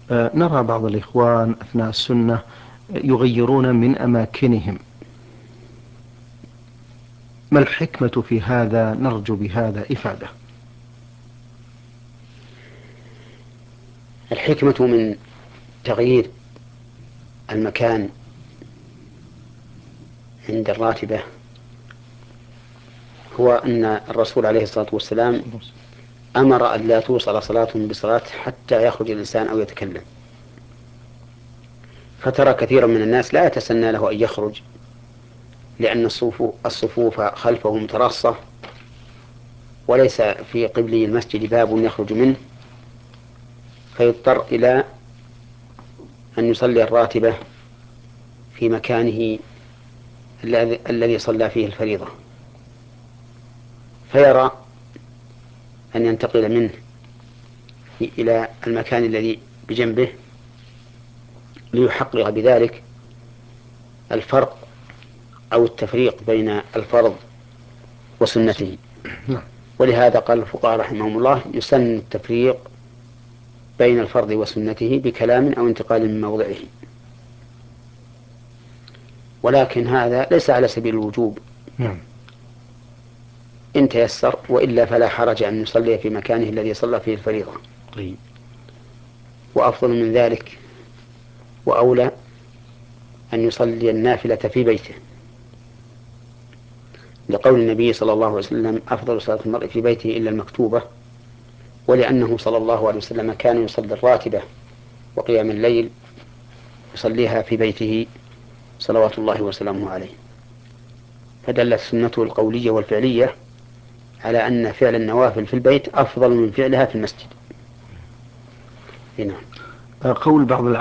نرى بعض الإخوان أثناء السنة يغيرون من أماكنهم، ما الحكمة في هذا؟ نرجو بهذا إفادة. الحكمة من تغيير المكان عند الراتبة هو أن الرسول عليه الصلاة والسلام أمر أن لا توصل صلاة بصلاة حتى يخرج الإنسان أو يتكلم، فترى كثيرا من الناس لا يتسنى له أن يخرج لأن الصفوف خلفه متراصة وليس في قبلي المسجد باب يخرج منه، فيضطر إلى أن يصلي الراتبة في مكانه الذي صلى فيه الفريضة، فيرى أن ينتقل منه إلى المكان الذي بجنبه ليحقق بذلك الفرق أو التفريق بين الفرض وسنته. ولهذا قال الفقهاء رحمهم الله يسن التفريق بين الفرض وسنته بكلام أو انتقال من موضعه، ولكن هذا ليس على سبيل الوجوب إن تيسر، وإلا فلا حرج أن يصلي في مكانه الذي صلى فيه الفريضة. طيب. وأفضل من ذلك وأولى أن يصلي النافلة في بيته، لقول النبي صلى الله عليه وسلم أفضل صلاة المرء في بيته إلا المكتوبة، ولأنه صلى الله عليه وسلم كان يصلي الراتبة وقيام الليل يصليها في بيته صلوات الله وسلامه عليه، فدلت سنته القولية والفعلية على أن فعل النوافل في البيت أفضل من فعلها في المسجد. هنا قول بعض